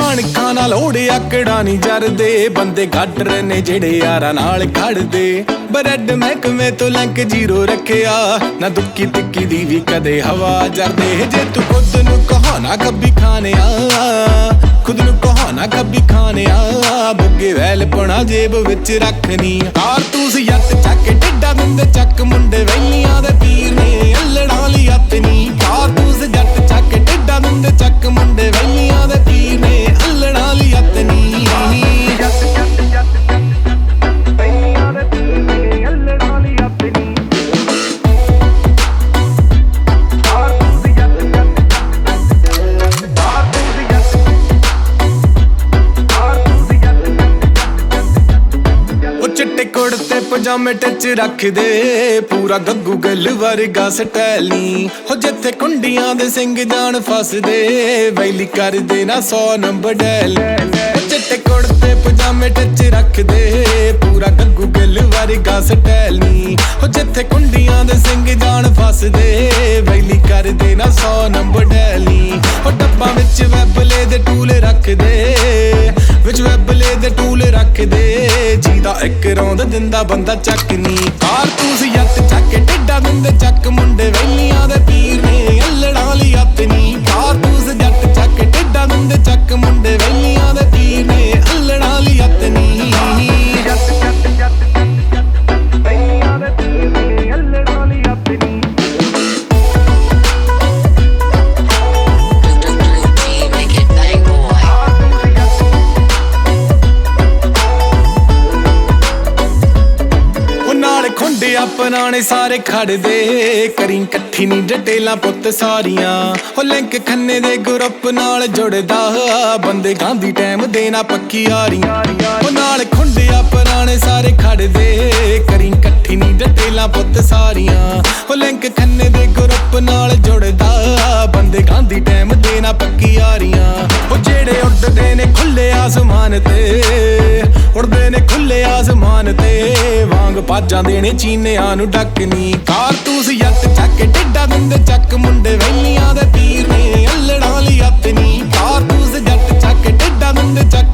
ਕਣਕਾਂ ਨਾਲ ਲੋੜੇ ਆਕੜਾ ਨਹੀਂ ਜਰਦੇ, ਬੰਦੇ ਗਾਡਰ ਨੇ ਜਿਹੜੇ ਯਾਰਾਂ ਨਾਲ ਖੜਦੇ। ਬਰੈਡ ਮਹਿਕਮੇ ਤੋਂ ਲਿੰਕ ਜ਼ੀਰੋ ਰੱਖਿਆ, ਨਾ ਦੁੱਕੀ ਤਿੱਕੀ ਦੀ ਵੀ ਕਦੇ ਹਵਾ ਜਰਦੇ। ਜੇ ਤੂੰ ਖੁਦ ਨੂੰ ਕਹੋ ਨਾ ਕੱਬੀ ਖਾਨਿਆ, ਖੁਦ ਨੂੰ ਕਹੋ ਨਾ ਕੱਬੀ ਖਾਨਿਆ, ਬੁੱਗੇ ਵੈਲ ਪਣਾ ਜੇਬ ਵਿੱਚ ਰੱਖਨੀ। ਕਾਰਤੂਸ ਜੱਟ ਚੱਕ ਟਿੱਡਾ ਦਿੰਦੇ ਚੱਕ, ਮੁੰਡੇ ਵੈਲੀਆਂ ਦੇ ਪੀਰ ਨੇ ਅਲੜਾਂ ਲਈ ਹੱਥ ਨੀ। ਕਾਰਤੂਸ ਜੱਟ ਚੱਕ ਟਿੱਡਾ ਦਿੰਦੇ ਚੱਕ, ਮੁੰਡੇ ਵੈਲੀਆਂ ਦੇ ਪੀਰ ਨੇ ਅਲੜਾਂ ਲਈ ਹੱਥ ਨੀ। ਚਿੱਟੇ ਕੁੜਤੇ ਪਜਾਮੇ ਟੱਚ ਰੱਖਦੇ, ਪੂਰਾ ਗੱਗੂ ਗੱਲ ਵਰਗਾ ਸਟਾਈਲ ਨੀ। ਹੋ ਜਿੱਥੇ ਕੁੰਡੀਆਂ ਦੇ ਸਿੰਘ ਜਾਣ ਫਸਦੇ, ਵੈਲੀ ਕਰਦੇ ਨਾ 100 ਨੰਬਰ ਡੈਲ। ਚਿੱਟੇ ਕੁੜਤੇ ਪਜਾਮੇ ਟੱਚ ਰੱਖਦੇ, ਪੂਰਾ ਗੱਗੂ ਗੱਲ ਵਰਗਾ ਸਟਾਈਲ ਨੀ। ਹੋ ਜਿੱਥੇ ਕੁੰਡੀਆਂ ਦੇ ਸਿੰਘ ਜਾਣ ਫਸਦੇ, ਵੈਲੀ ਕਰਦੇ ਨਾ 100 ਨੰਬਰ ਡੈਲ ਨੀ। ਹੋ ਡੱਬਾਂ ਵਿੱਚ ਵੈਬਲੇ ਦੇ ਟੂਲ ਰੱਖਦੇ, ਵਿੱਚ ਵੈਬਲੇ ਦੇ ਟੂਲ ਰੱਖਦੇ, ਜਿਹਦਾ ਇੱਕ ਰੌਂਦ ਦਿੰਦਾ ਬੰਦਾ ਚੱਕ ਨੀ। ਕਾਰਤੂਸ ਜੱਟ ਚੱਕ ਟਿੱਡਾ ਦਿੰਦੇ ਚੱਕ, ਮੁੰਡੇ ਵੈਲੀਆਂ ਦੇ ਪੀਰ ਨੇ ਅਲੜਾਂ ਲਈ ਹੱਥ ਨੀ। ਕਾਰਤੂਸ ਜੱਟ ਚੱਕ ਟਿੱਡਾ ਦਿੰਦੇ ਚੱਕ, ਮੁੰਡੇ ਵੈਲੀਆਂ ਦੇ ਪੀਰ ਨੇ ਅਲੜਾਂ ਲਈ ਹੱਥ ਨੀ। ਆਪਣਾ ਨੇ ਸਾਰੇ ਖੜਦੇ, ਕਰੀ ਇਕੱਠੀ ਨੀ ਡਟੇਲਾਂ ਪੁੱਤ ਸਾਰੀਆਂ। ਹੋ ਲਿੰਕ ਖੰਨੇ ਦੇ ਗਰੁੱਪ ਨਾਲ ਜੁੜਦਾ, ਬੰਦੇ ਗਾਂਧੀ ਟਾਈਮ ਦੇ ਨਾ ਪੱਕੀ ਯਾਰੀਆਂ। ਉਹ ਨਾਲ ਖੁੰਡਿਆ ਪੁਰਾਣੇ ਸਾਰੇ ਖੜਦੇ, ਕਰੀ ਇਕੱਠੀ ਨੀ ਡਟੇਲਾਂ ਪੁੱਤ ਸਾਰੀਆਂ। ਹੋ ਲਿੰਕ ਖੰਨੇ ਦੇ ਗਰੁੱਪ ਨਾਲ ਜੁੜਦਾ, ਬੰਦੇ ਗਾਂਧੀ ਟਾਈਮ ਦੇ ਨਾ ਪੱਕੀ ਯਾਰੀਆਂ। ਉਹ ਜਿਹੜੇ ਉੱਡਦੇ ਨੇ ਖੁੱਲੇ ਆਸਮਾਨ ਤੇ, ਉੜਦੇ ਨੇ ਖੁੱਲੇ ਆਸਮਾਨ ਤੇ, ਵਾਂਗ ਬਾਜਾਂ ਦੇਣੇ ਚੀਨਿਆਂ ਨੂੰ ਡੱਕਨੀ। ਕਾਰਤੂਸ ਜੱਟ ਚੱਕ ਟਿੱਡਾ ਦਿੰਦੇ ਚੱਕ, ਮੁੰਡੇ ਵੈਲੀਆਂ ਦੇ ਪੀਰ ਨੇ ਅਲੜਾਂ ਲਈ ਹੱਥ ਨੀ। ਕਾਰਤੂਸ ਜੱਟ ਚੱਕ ਟਿੱਡਾ ਦਿੰਦੇ ਚੱਕ,